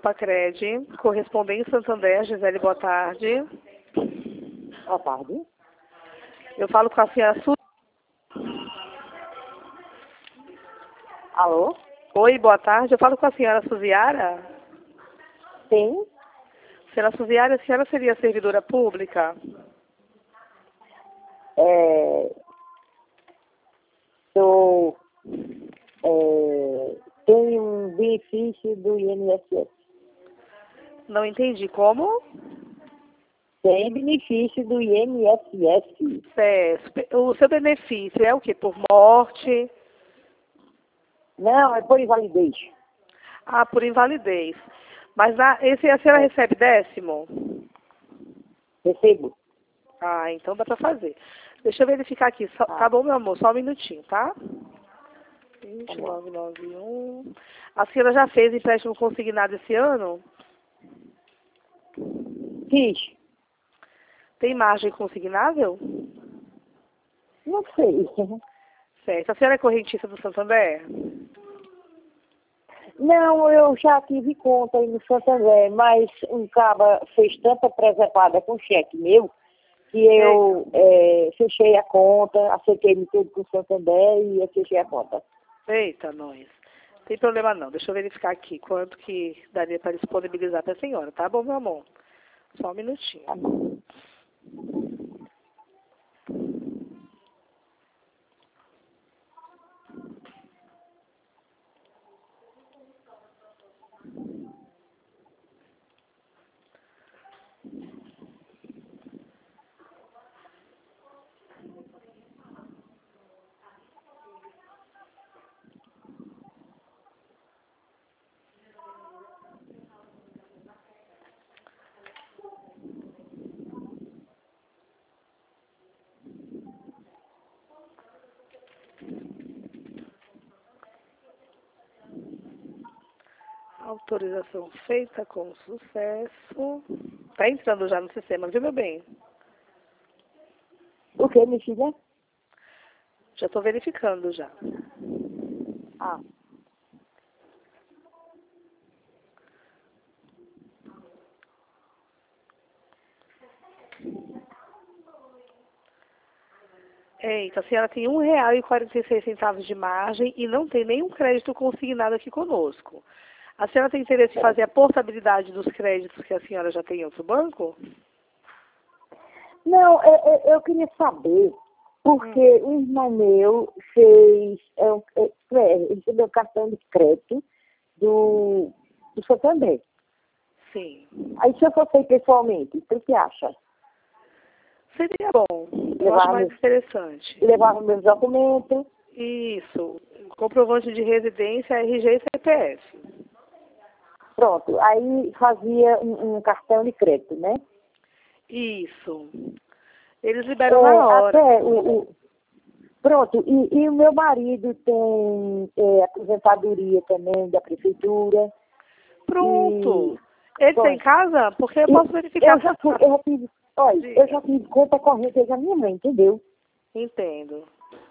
Pacred, correspondente Santander, Gisele, boa tarde. Boa tarde. Eu falo com a senhora Alô? Oi, boa tarde. Eu falo com a senhora Suziara. Sim? Senhora Suziara, a senhora seria servidora pública? Eu tenho um benefício do INSS. Não entendi. Como? Tem benefício do INSS. O seu benefício é o quê? Por morte? Não, é por invalidez. Ah, por invalidez. Mas a senhora recebe 10º? Recebo. Ah, então dá pra fazer. Deixa eu verificar aqui. Tá bom, meu amor? Só um minutinho, tá? 2991. A senhora já fez empréstimo consignado esse ano? Fiz. Tem margem consignável? Não sei. Certo. A senhora é correntista do Santander? Não, eu já tive conta aí no Santander, mas um cara fez tanta presepada com cheque meu que eu fechei a conta, aceitei-me tudo com o Santander e eu fechei a conta. Eita, nós. Não tem problema não. Deixa eu verificar aqui quanto que daria para disponibilizar para a senhora, tá bom, meu amor? Só um minutinho. Tá bom. Autorização feita com sucesso. Tá entrando já no sistema, viu, meu bem? O que, minha filha? Já estou verificando já. Ah. Eita, a senhora tem R$1,46 de margem e não tem nenhum crédito consignado aqui conosco. A senhora tem interesse em fazer a portabilidade dos créditos que a senhora já tem em outro banco? Não, eu queria saber, porque um irmão meu fez, recebeu cartão de crédito do Santander. Sim. Aí se eu for feito pessoalmente, o que você acha? Seria bom. Eu acho mais interessante. Levava meus documentos. Isso. Comprovante de residência, RG e CPF. Pronto. Aí fazia um cartão de crédito, né? Isso. Eles liberam na hora. Pronto. E o meu marido tem aposentadoria também da prefeitura. Pronto. Ele tem casa? Porque eu posso verificar. Eu já tive conta corrente da minha mãe, entendeu? Entendo.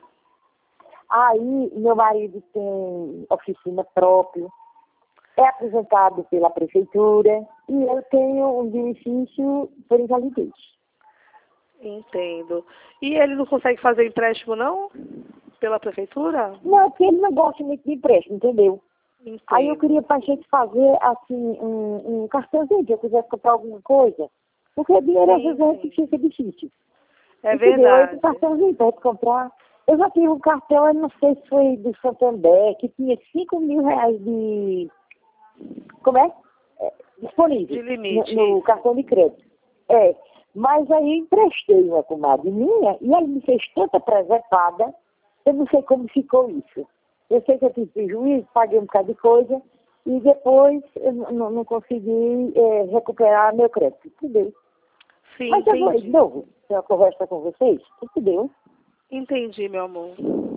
Aí, meu marido tem oficina própria, é aposentado pela prefeitura e eu tenho um benefício por invalidez. Entendo. E ele não consegue fazer empréstimo, não? Pela prefeitura? Não, porque ele não gosta muito de empréstimo, entendeu? Entendo. Aí eu queria pra gente fazer, assim, um cartãozinho, que eu quisesse comprar alguma coisa. Porque dinheiro às vezes a gente fica difícil. É entendeu? verdade. Esse cartãozinho pra gente comprar. Eu já tive um cartão, eu não sei se foi do Santander, que tinha R$5.000 de... Como é? Disponível. De limite. No cartão de crédito. Mas aí eu emprestei uma comadre minha e ela me fez tanta presepada, eu não sei como ficou isso. Eu sei que eu tive prejuízo, paguei um bocado de coisa e depois eu não consegui recuperar meu crédito. Entendeu? Sim, mas eu vou entendi. de novo ter uma conversa com vocês. Entendeu? Entendi, meu amor.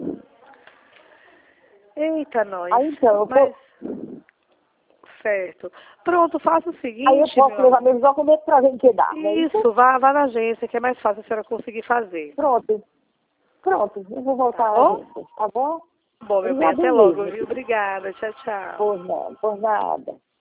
Eita, nós. Aí então, Certo. Pronto, faça o seguinte, aí eu posso levar meus documentos para ver o que dá. Isso, vá na agência, que é mais fácil a senhora conseguir fazer. Pronto, eu vou voltar à agência, tá bom? Bom, meu bem, até logo, viu? Obrigada, tchau, tchau. Por nada.